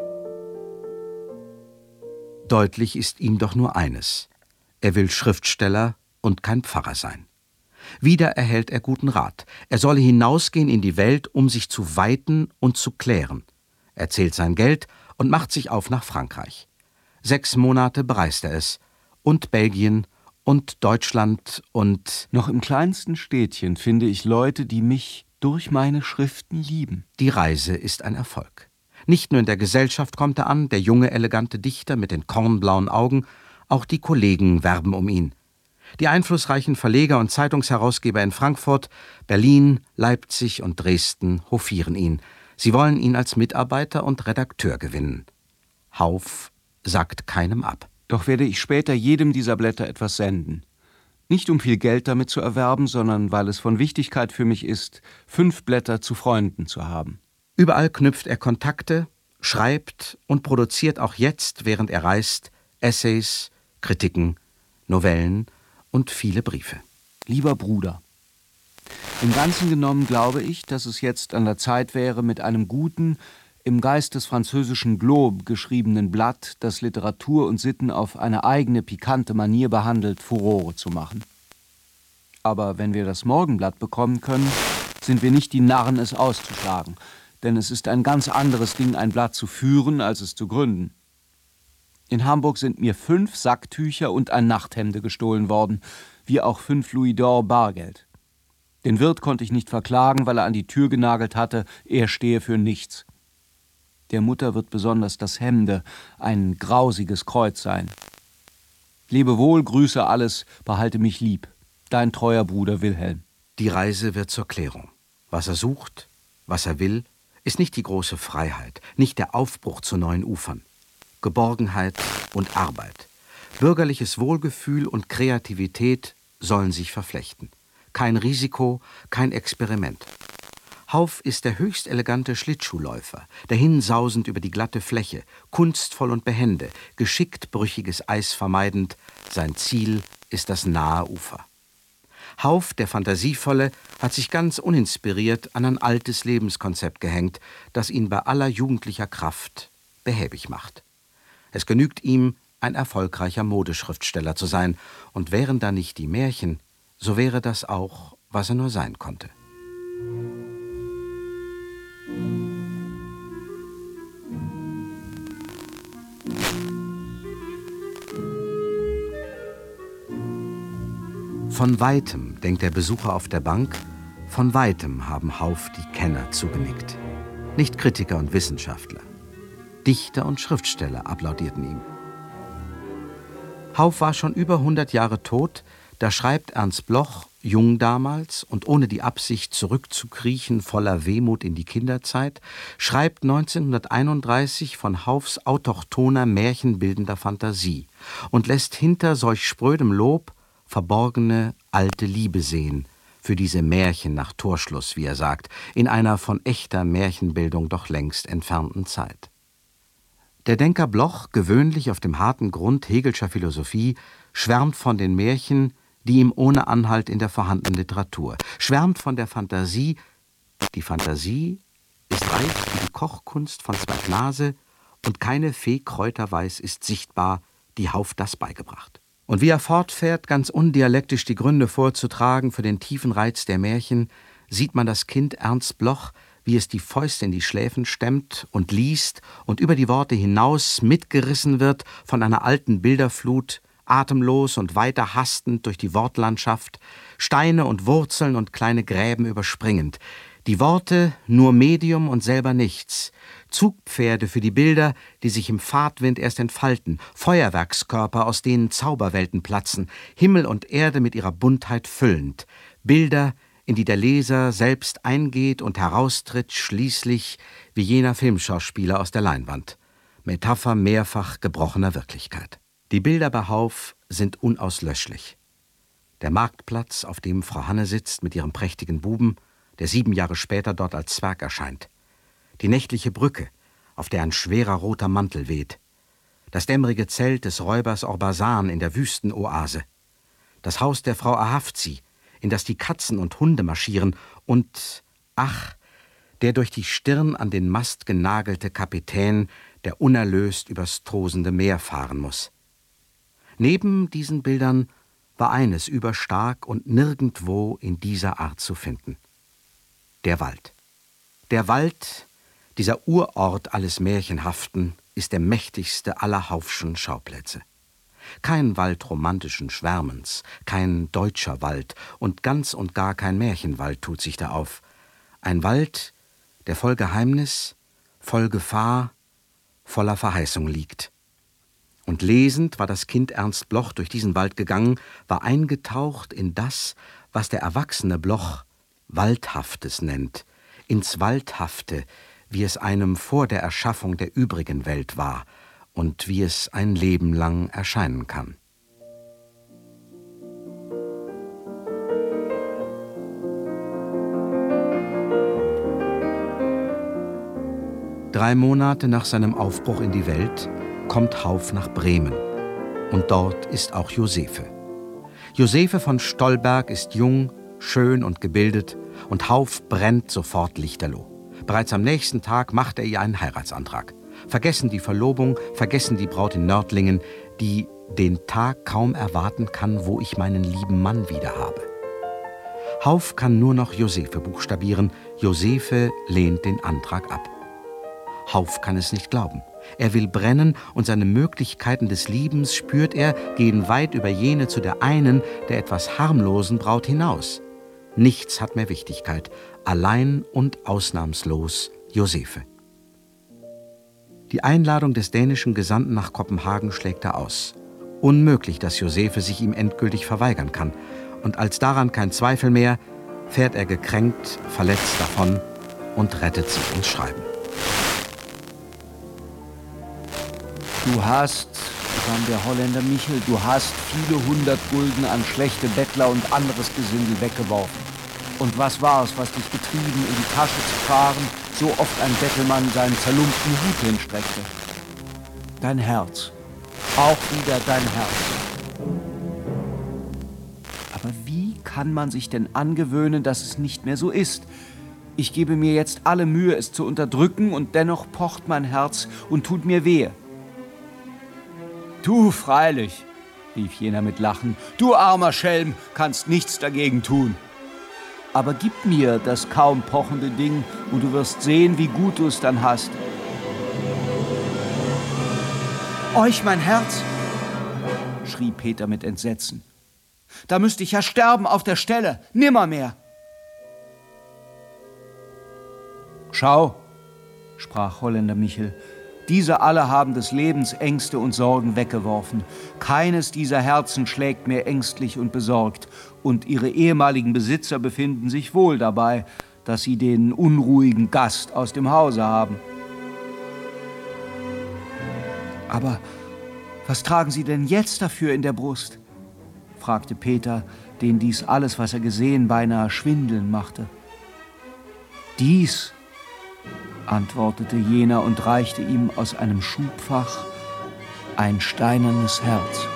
Deutlich ist ihm doch nur eines: Er will Schriftsteller und kein Pfarrer sein. Wieder erhält er guten Rat. Er solle hinausgehen in die Welt, um sich zu weiten und zu klären. Er zählt sein Geld und macht sich auf nach Frankreich. 6 Monate bereist er es. Und Belgien und Deutschland und... Noch im kleinsten Städtchen finde ich Leute, die mich durch meine Schriften lieben. Die Reise ist ein Erfolg. Nicht nur in der Gesellschaft kommt er an, der junge, elegante Dichter mit den kornblauen Augen, auch die Kollegen werben um ihn. Die einflussreichen Verleger und Zeitungsherausgeber in Frankfurt, Berlin, Leipzig und Dresden hofieren ihn. Sie wollen ihn als Mitarbeiter und Redakteur gewinnen. Hauff sagt keinem ab. Doch werde ich später jedem dieser Blätter etwas senden. Nicht um viel Geld damit zu erwerben, sondern weil es von Wichtigkeit für mich ist, 5 Blätter zu Freunden zu haben. Überall knüpft er Kontakte, schreibt und produziert auch jetzt, während er reist, Essays, Kritiken, Novellen und viele Briefe. Lieber Bruder, im Ganzen genommen glaube ich, dass es jetzt an der Zeit wäre, mit einem guten, im Geist des französischen Globe geschriebenen Blatt, das Literatur und Sitten auf eine eigene pikante Manier behandelt, Furore zu machen. Aber wenn wir das Morgenblatt bekommen können, sind wir nicht die Narren, es auszuschlagen. Denn es ist ein ganz anderes Ding, ein Blatt zu führen, als es zu gründen. In Hamburg sind mir 5 Sacktücher und ein Nachthemde gestohlen worden, wie auch 5 Louis d'Or Bargeld. Den Wirt konnte ich nicht verklagen, weil er an die Tür genagelt hatte, er stehe für nichts. Der Mutter wird besonders das Hemde ein grausiges Kreuz sein. Lebe wohl, grüße alles, behalte mich lieb. Dein treuer Bruder Wilhelm. Die Reise wird zur Klärung. Was er sucht, was er will, ist nicht die große Freiheit, nicht der Aufbruch zu neuen Ufern. Geborgenheit und Arbeit, bürgerliches Wohlgefühl und Kreativität sollen sich verflechten. Kein Risiko, kein Experiment. Hauff ist der höchst elegante Schlittschuhläufer, dahinsausend über die glatte Fläche, kunstvoll und behende, geschickt brüchiges Eis vermeidend. Sein Ziel ist das nahe Ufer. Hauff, der Fantasievolle, hat sich ganz uninspiriert an ein altes Lebenskonzept gehängt, das ihn bei aller jugendlicher Kraft behäbig macht. Es genügt ihm, ein erfolgreicher Modeschriftsteller zu sein, und wären da nicht die Märchen, so wäre das auch, was er nur sein konnte. Von weitem, denkt der Besucher auf der Bank, von weitem haben Hauff die Kenner zugenickt. Nicht Kritiker und Wissenschaftler. Dichter und Schriftsteller applaudierten ihm. Hauff war schon über 100 Jahre tot, da schreibt Ernst Bloch, jung damals und ohne die Absicht zurückzukriechen, voller Wehmut in die Kinderzeit, schreibt 1931 von Hauffs autochthoner märchenbildender Fantasie und lässt hinter solch sprödem Lob verborgene alte Liebe sehen, für diese Märchen nach Torschluss, wie er sagt, in einer von echter Märchenbildung doch längst entfernten Zeit. Der Denker Bloch, gewöhnlich auf dem harten Grund Hegelscher Philosophie, schwärmt von den Märchen, die ihm ohne Anhalt in der vorhandenen Literatur, schwärmt von der Fantasie. Die Fantasie ist reich wie die Kochkunst von Zwergnase und keine Fee Kräuterweiß ist sichtbar, die Hauff das beigebracht. Und wie er fortfährt, ganz undialektisch die Gründe vorzutragen für den tiefen Reiz der Märchen, sieht man das Kind Ernst Bloch, wie es die Fäuste in die Schläfen stemmt und liest und über die Worte hinaus mitgerissen wird von einer alten Bilderflut, atemlos und weiter hastend durch die Wortlandschaft, Steine und Wurzeln und kleine Gräben überspringend. Die Worte nur Medium und selber nichts. Zugpferde für die Bilder, die sich im Fahrtwind erst entfalten, Feuerwerkskörper, aus denen Zauberwelten platzen, Himmel und Erde mit ihrer Buntheit füllend. Bilder, in die der Leser selbst eingeht und heraustritt, schließlich wie jener Filmschauspieler aus der Leinwand. Metapher mehrfach gebrochener Wirklichkeit. Die Bilder bei Hauff sind unauslöschlich. Der Marktplatz, auf dem Frau Hanne sitzt mit ihrem prächtigen Buben, der 7 Jahre später dort als Zwerg erscheint. Die nächtliche Brücke, auf der ein schwerer roter Mantel weht. Das dämmerige Zelt des Räubers Orbasan in der Wüstenoase. Das Haus der Frau Ahavzi, in das die Katzen und Hunde marschieren. Und, ach, der durch die Stirn an den Mast genagelte Kapitän, der unerlöst übers tosende Meer fahren muss. Neben diesen Bildern war eines überstark und nirgendwo in dieser Art zu finden. Der Wald. Der Wald, dieser Urort alles Märchenhaften, ist der mächtigste aller Hauffschen Schauplätze. Kein Wald romantischen Schwärmens, kein deutscher Wald und ganz und gar kein Märchenwald tut sich da auf. Ein Wald, der voll Geheimnis, voll Gefahr, voller Verheißung liegt. Und lesend war das Kind Ernst Bloch durch diesen Wald gegangen, war eingetaucht in das, was der erwachsene Bloch Waldhaftes nennt, ins Waldhafte, wie es einem vor der Erschaffung der übrigen Welt war und wie es ein Leben lang erscheinen kann. Drei Monate nach seinem Aufbruch in die Welt kommt Hauff nach Bremen. Und dort ist auch Josephe. Josephe von Stolberg ist jung, schön und gebildet, und Hauff brennt sofort lichterloh. Bereits am nächsten Tag macht er ihr einen Heiratsantrag. Vergessen die Verlobung, vergessen die Braut in Nördlingen, die den Tag kaum erwarten kann, wo ich meinen lieben Mann wieder habe. Hauff kann nur noch Josephe buchstabieren. Josephe lehnt den Antrag ab. Hauff kann es nicht glauben. Er will brennen, und seine Möglichkeiten des Liebens, spürt er, gehen weit über jene zu der einen, der etwas harmlosen Braut hinaus. Nichts hat mehr Wichtigkeit. Allein und ausnahmslos Josephe. Die Einladung des dänischen Gesandten nach Kopenhagen schlägt er aus. Unmöglich, dass Josephe sich ihm endgültig verweigern kann. Und als daran kein Zweifel mehr, fährt er gekränkt, verletzt davon und rettet sich ins Schreiben. Du hast, begann der Holländer Michel, du hast viele 100 Gulden an schlechte Bettler und anderes Gesindel weggeworfen. Und was war's, was dich getrieben, in die Tasche zu fahren, so oft ein Bettelmann seinen zerlumpten Hut hinstreckte? Dein Herz. Auch wieder dein Herz. Aber wie kann man sich denn angewöhnen, dass es nicht mehr so ist? Ich gebe mir jetzt alle Mühe, es zu unterdrücken, und dennoch pocht mein Herz und tut mir wehe. Du freilich, rief jener mit Lachen, du armer Schelm, kannst nichts dagegen tun. Aber gib mir das kaum pochende Ding, und du wirst sehen, wie gut du es dann hast. Euch mein Herz, schrie Peter mit Entsetzen. Da müsste ich ja sterben auf der Stelle, nimmermehr. Schau, sprach Holländer Michel, diese alle haben des Lebens Ängste und Sorgen weggeworfen. Keines dieser Herzen schlägt mehr ängstlich und besorgt, und ihre ehemaligen Besitzer befinden sich wohl dabei, dass sie den unruhigen Gast aus dem Hause haben. Aber was tragen Sie denn jetzt dafür in der Brust? Fragte Peter, den dies alles, was er gesehen, beinahe schwindeln machte. Dies, antwortete jener und reichte ihm aus einem Schubfach ein steinernes Herz.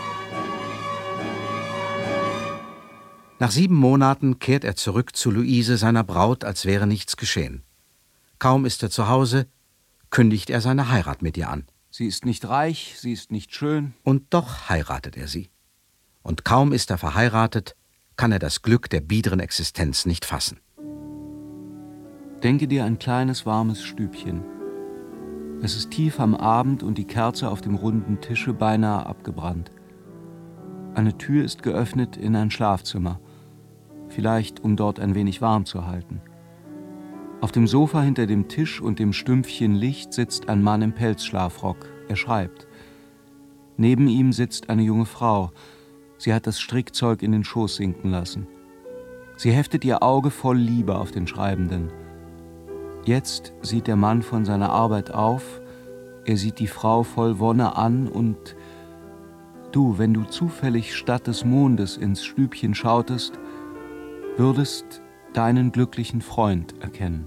Nach 7 Monaten kehrt er zurück zu Luise, seiner Braut, als wäre nichts geschehen. Kaum ist er zu Hause, kündigt er seine Heirat mit ihr an. Sie ist nicht reich, sie ist nicht schön. Und doch heiratet er sie. Und kaum ist er verheiratet, kann er das Glück der biederen Existenz nicht fassen. Denke dir ein kleines, warmes Stübchen. Es ist tief am Abend und die Kerze auf dem runden Tische beinahe abgebrannt. Eine Tür ist geöffnet in ein Schlafzimmer, vielleicht um dort ein wenig warm zu halten. Auf dem Sofa hinter dem Tisch und dem Stümpfchen Licht sitzt ein Mann im Pelzschlafrock. Er schreibt. Neben ihm sitzt eine junge Frau. Sie hat das Strickzeug in den Schoß sinken lassen. Sie heftet ihr Auge voll Liebe auf den Schreibenden. Jetzt sieht der Mann von seiner Arbeit auf, er sieht die Frau voll Wonne an und du, wenn du zufällig statt des Mondes ins Stübchen schautest, würdest deinen glücklichen Freund erkennen.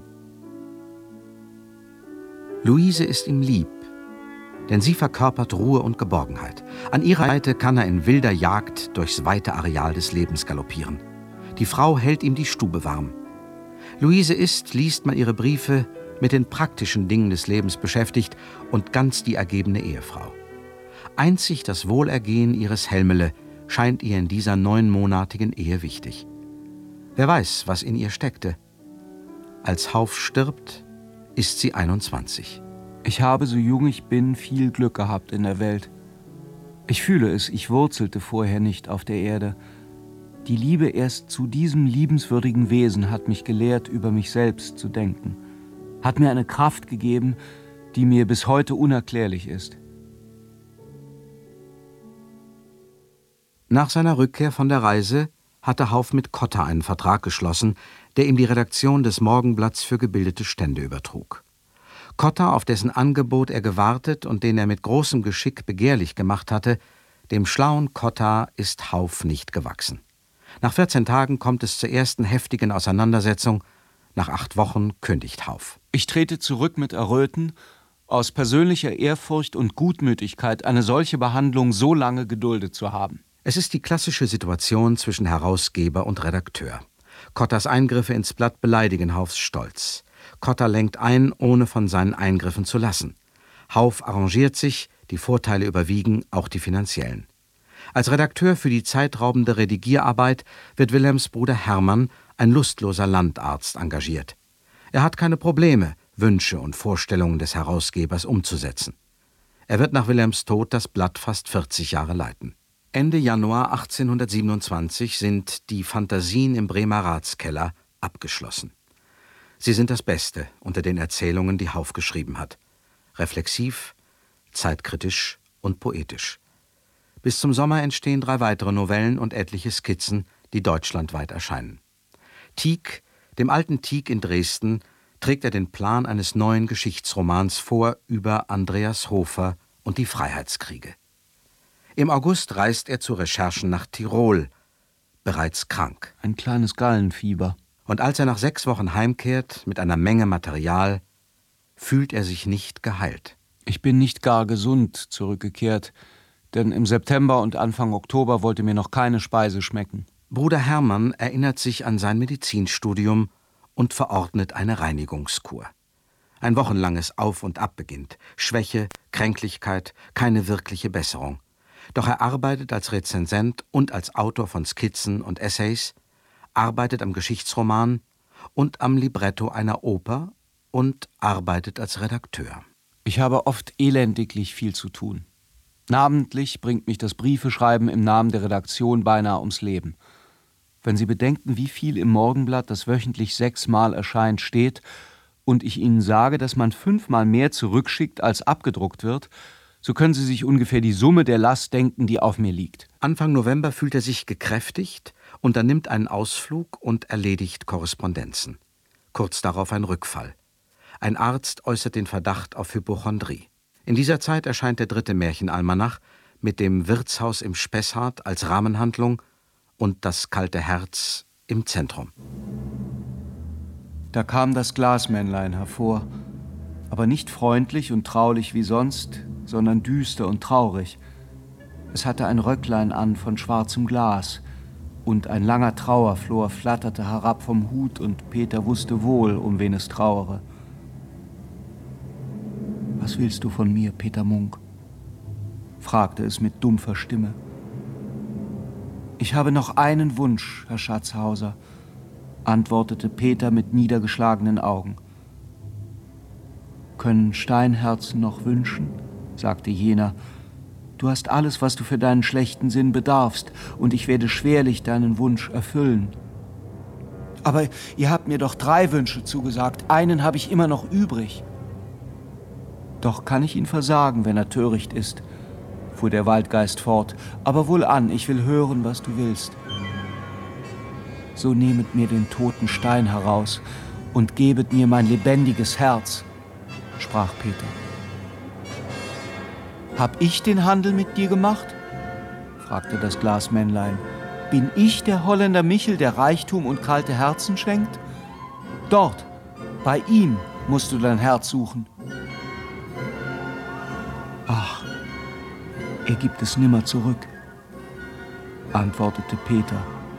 Luise ist ihm lieb, denn sie verkörpert Ruhe und Geborgenheit. An ihrer Seite kann er in wilder Jagd durchs weite Areal des Lebens galoppieren. Die Frau hält ihm die Stube warm. Luise ist, liest man ihre Briefe, mit den praktischen Dingen des Lebens beschäftigt und ganz die ergebene Ehefrau. Einzig das Wohlergehen ihres Helmele scheint ihr in dieser 9-monatigen Ehe wichtig. Wer weiß, was in ihr steckte. Als Hauf stirbt, ist sie 21. Ich habe, so jung ich bin, viel Glück gehabt in der Welt. Ich fühle es, ich wurzelte vorher nicht auf der Erde. Die Liebe erst zu diesem liebenswürdigen Wesen hat mich gelehrt, über mich selbst zu denken, hat mir eine Kraft gegeben, die mir bis heute unerklärlich ist. Nach seiner Rückkehr von der Reise hatte Hauff mit Cotta einen Vertrag geschlossen, der ihm die Redaktion des Morgenblatts für gebildete Stände übertrug. Cotta, auf dessen Angebot er gewartet und den er mit großem Geschick begehrlich gemacht hatte, dem schlauen Cotta ist Hauff nicht gewachsen. Nach 14 Tagen kommt es zur ersten heftigen Auseinandersetzung. Nach 8 Wochen kündigt Hauff. Ich trete zurück mit Erröten, aus persönlicher Ehrfurcht und Gutmütigkeit eine solche Behandlung so lange geduldet zu haben. Es ist die klassische Situation zwischen Herausgeber und Redakteur. Cottas Eingriffe ins Blatt beleidigen Hauffs Stolz. Cotta lenkt ein, ohne von seinen Eingriffen zu lassen. Hauff arrangiert sich, die Vorteile überwiegen, auch die finanziellen. Als Redakteur für die zeitraubende Redigierarbeit wird Wilhelms Bruder Hermann, ein lustloser Landarzt, engagiert. Er hat keine Probleme, Wünsche und Vorstellungen des Herausgebers umzusetzen. Er wird nach Wilhelms Tod das Blatt fast 40 Jahre leiten. Ende Januar 1827 sind Die Phantasien im Bremer Ratskeller abgeschlossen. Sie sind das Beste unter den Erzählungen, die Hauff geschrieben hat. Reflexiv, zeitkritisch und poetisch. Bis zum Sommer entstehen 3 weitere Novellen und etliche Skizzen, die deutschlandweit erscheinen. Tieck, dem alten Tieck in Dresden, trägt er den Plan eines neuen Geschichtsromans vor über Andreas Hofer und die Freiheitskriege. Im August reist er zu Recherchen nach Tirol, bereits krank. Ein kleines Gallenfieber. Und als er nach 6 Wochen heimkehrt mit einer Menge Material, fühlt er sich nicht geheilt. Ich bin nicht gar gesund zurückgekehrt, denn im September und Anfang Oktober wollte mir noch keine Speise schmecken. Bruder Hermann erinnert sich an sein Medizinstudium und verordnet eine Reinigungskur. Ein wochenlanges Auf und Ab beginnt. Schwäche, Kränklichkeit, keine wirkliche Besserung. Doch er arbeitet als Rezensent und als Autor von Skizzen und Essays, arbeitet am Geschichtsroman und am Libretto einer Oper und arbeitet als Redakteur. Ich habe oft elendiglich viel zu tun. Namentlich bringt mich das Briefeschreiben im Namen der Redaktion beinahe ums Leben. Wenn Sie bedenken, wie viel im Morgenblatt, das wöchentlich 6-mal erscheint, steht, und ich Ihnen sage, dass man 5-mal mehr zurückschickt, als abgedruckt wird, so können Sie sich ungefähr die Summe der Last denken, die auf mir liegt. Anfang November fühlt er sich gekräftigt, unternimmt einen Ausflug und erledigt Korrespondenzen. Kurz darauf ein Rückfall. Ein Arzt äußert den Verdacht auf Hypochondrie. In dieser Zeit erscheint der 3. Märchenalmanach mit dem Wirtshaus im Spessart als Rahmenhandlung und das kalte Herz im Zentrum. Da kam das Glasmännlein hervor, aber nicht freundlich und traulich wie sonst, sondern düster und traurig. Es hatte ein Röcklein an von schwarzem Glas, und ein langer Trauerflor flatterte herab vom Hut, und Peter wusste wohl, um wen es trauere. »Was willst du von mir, Peter Munk?« fragte es mit dumpfer Stimme. »Ich habe noch einen Wunsch, Herr Schatzhauser«, antwortete Peter mit niedergeschlagenen Augen. »Können Steinherzen noch wünschen?« sagte jener. »Du hast alles, was du für deinen schlechten Sinn bedarfst, und ich werde schwerlich deinen Wunsch erfüllen.« »Aber ihr habt mir doch 3 Wünsche zugesagt, einen habe ich immer noch übrig.« »Doch kann ich ihn versagen, wenn er töricht ist«, fuhr der Waldgeist fort. »Aber wohlan, ich will hören, was du willst.« »So nehmet mir den toten Stein heraus und gebet mir mein lebendiges Herz«, sprach Peter. »Hab ich den Handel mit dir gemacht?« fragte das Glasmännlein. »Bin ich der Holländer Michel, der Reichtum und kalte Herzen schenkt? Dort, bei ihm musst du dein Herz suchen.« »Ach, er gibt es nimmer zurück«, antwortete Peter.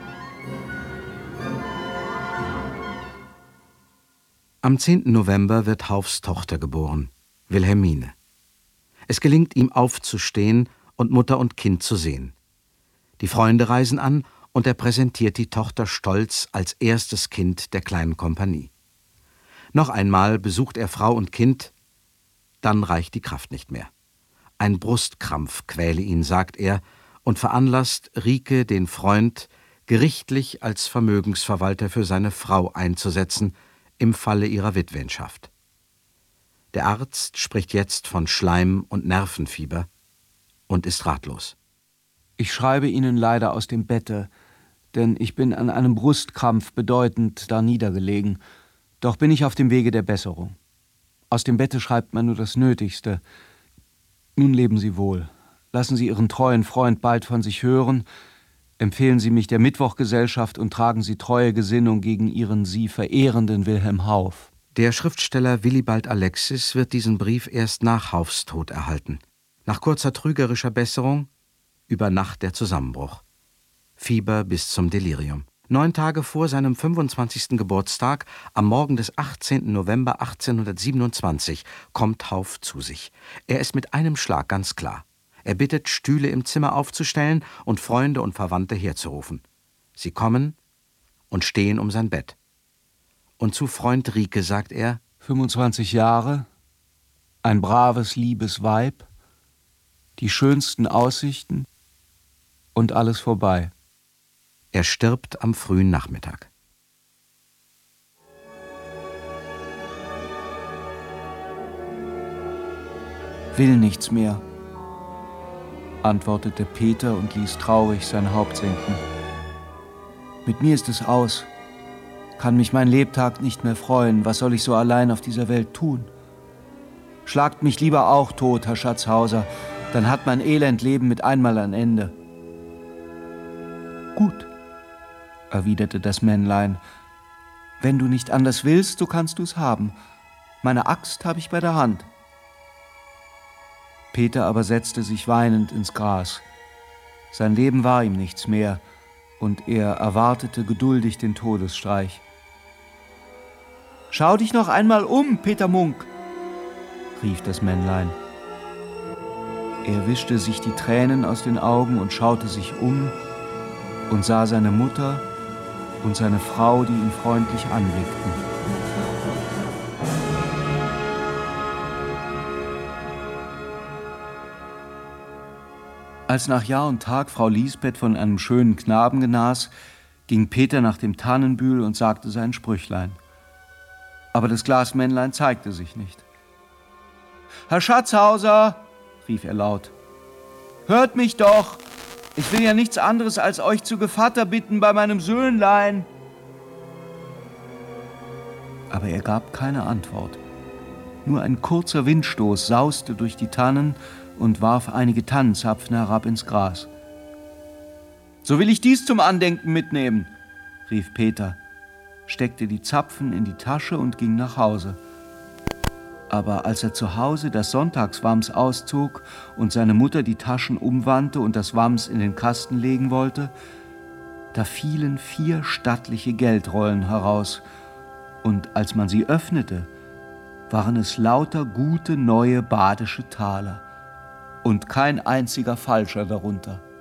Am 10. November wird Hauffs Tochter geboren, Wilhelmine. Es gelingt ihm aufzustehen und Mutter und Kind zu sehen. Die Freunde reisen an und er präsentiert die Tochter stolz als erstes Kind der kleinen Kompanie. Noch einmal besucht er Frau und Kind, dann reicht die Kraft nicht mehr. Ein Brustkrampf quäle ihn, sagt er, und veranlasst Rike, den Freund, gerichtlich als Vermögensverwalter für seine Frau einzusetzen, im Falle ihrer Witwenschaft. Der Arzt spricht jetzt von Schleim- und Nervenfieber und ist ratlos. »Ich schreibe Ihnen leider aus dem Bette, denn ich bin an einem Brustkrampf bedeutend darniedergelegen. Doch bin ich auf dem Wege der Besserung. Aus dem Bette schreibt man nur das Nötigste. Nun leben Sie wohl. Lassen Sie Ihren treuen Freund bald von sich hören. Empfehlen Sie mich der Mittwochgesellschaft und tragen Sie treue Gesinnung gegen Ihren Sie verehrenden Wilhelm Hauff.« Der Schriftsteller Willibald Alexis wird diesen Brief erst nach Hauffs Tod erhalten. Nach kurzer trügerischer Besserung, über Nacht der Zusammenbruch. Fieber bis zum Delirium. 9 Tage vor seinem 25. Geburtstag, am Morgen des 18. November 1827, kommt Hauff zu sich. Er ist mit einem Schlag ganz klar. Er bittet, Stühle im Zimmer aufzustellen und Freunde und Verwandte herzurufen. Sie kommen und stehen um sein Bett. Und zu Freund Rike sagt er: 25 Jahre, ein braves, liebes Weib, die schönsten Aussichten, und alles vorbei. Er stirbt am frühen Nachmittag. Will nichts mehr, antwortete Peter und ließ traurig sein Haupt senken. Mit mir ist es aus. Kann mich mein Lebtag nicht mehr freuen. Was soll ich so allein auf dieser Welt tun? Schlagt mich lieber auch tot, Herr Schatzhauser, dann hat mein Elendleben mit einmal ein Ende. Gut, erwiderte das Männlein. Wenn du nicht anders willst, so kannst du's haben. Meine Axt habe ich bei der Hand. Peter aber setzte sich weinend ins Gras. Sein Leben war ihm nichts mehr, und er erwartete geduldig den Todesstreich. »Schau dich noch einmal um, Peter Munk«, rief das Männlein. Er wischte sich die Tränen aus den Augen und schaute sich um und sah seine Mutter und seine Frau, die ihn freundlich anblickten. Als nach Jahr und Tag Frau Liesbeth von einem schönen Knaben genas, ging Peter nach dem Tannenbühl und sagte sein Sprüchlein. Aber das Glasmännlein zeigte sich nicht. »Herr Schatzhauser«, rief er laut, »hört mich doch! Ich will ja nichts anderes, als euch zu Gevatter bitten bei meinem Söhnlein.« Aber er gab keine Antwort. Nur ein kurzer Windstoß sauste durch die Tannen und warf einige Tannenzapfen herab ins Gras. »So will ich dies zum Andenken mitnehmen«, rief Peter, steckte die Zapfen in die Tasche und ging nach Hause. Aber als er zu Hause das Sonntagswams auszog und seine Mutter die Taschen umwandte und das Wams in den Kasten legen wollte, da fielen 4 stattliche Geldrollen heraus, und als man sie öffnete, waren es lauter gute neue badische Taler und kein einziger Falscher darunter.